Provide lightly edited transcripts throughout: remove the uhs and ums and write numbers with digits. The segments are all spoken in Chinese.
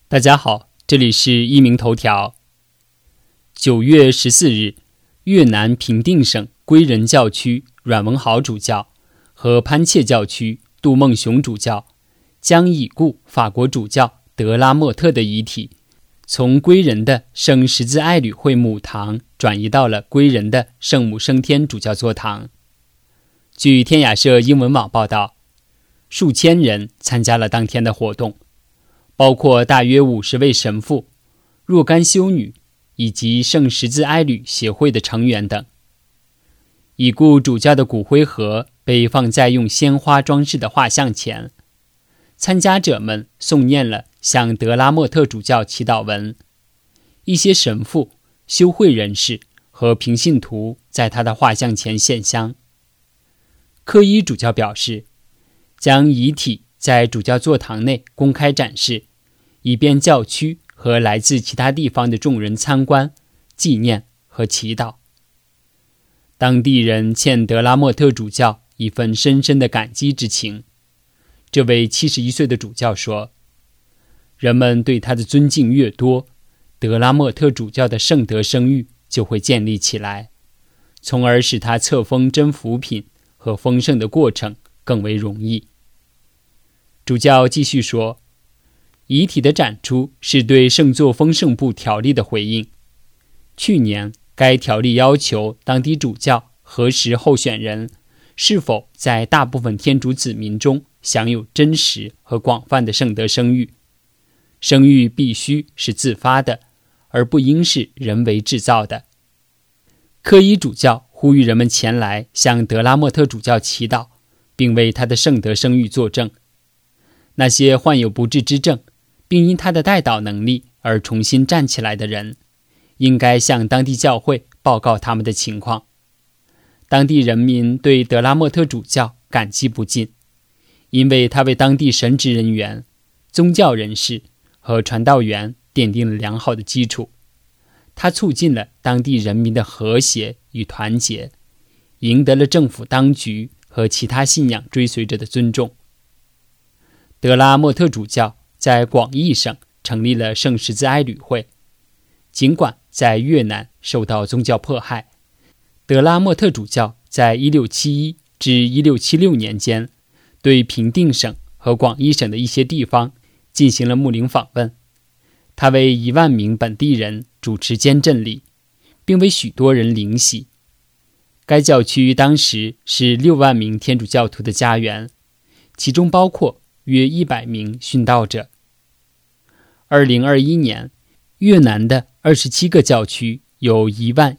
大家好，这里是一鸣头条。9月14日，越南平定省归仁教区阮文豪主教和潘切教区杜孟雄主教将已故法国主教德拉莫特的遗体从归仁的圣十字爱侣会母堂转移到了归仁的圣母升天主教座堂。据天雅社英文网报道，数千人参加了当天的活动，包括大约50位神父、若干修女以及圣十字爱侣协会的成员等。已故主教的骨灰盒被放在用鲜花装饰的画像前，参加者们诵念了向德拉莫特主教祈祷文，一些神父、修会人士和平信徒在他的画像前献香。科伊主教表示，将遗体在主教座堂内公开展示，以便教区和来自其他地方的众人参观、纪念和祈祷。当地人欠德拉莫特主教一份深深的感激之情。这位71岁的主教说，人们对他的尊敬越多，德拉莫特主教的圣德声誉就会建立起来，从而使他册封真福品和丰盛的过程更为容易。主教继续说，遗体的展出是对圣座丰盛部条例的回应。去年该条例要求当地主教核实候选人是否在大部分天主子民中享有真实和广泛的圣德声誉，声誉必须是自发的，而不应是人为制造的。科伊主教呼吁人们前来向德拉莫特主教祈祷，并为他的圣德声誉作证。那些患有不治之症，并因他的代祷能力而重新站起来的人，应该向当地教会报告他们的情况。当地人民对德拉莫特主教感激不尽，因为他为当地神职人员、宗教人士和传道员奠定了良好的基础。他促进了当地人民的和谐与团结，赢得了政府当局和其他信仰追随者的尊重。德拉莫特主教在广义省成立了圣十字爱侣会，尽管在越南受到宗教迫害，德拉莫特主教在1671至1676年间对平定省和广义省的一些地方进行了牧灵访问。他为1万名本地人主持监振礼，并为许多人灵洗。该教区当时是6万名天主教徒的家园，其中包括约100名殉道者。2021年，越南的27个教区有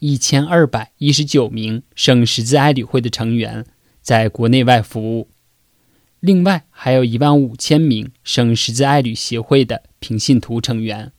11219名圣十字爱侣会的成员在国内外服务，另外还有15000名圣十字爱侣协会的平信徒成员。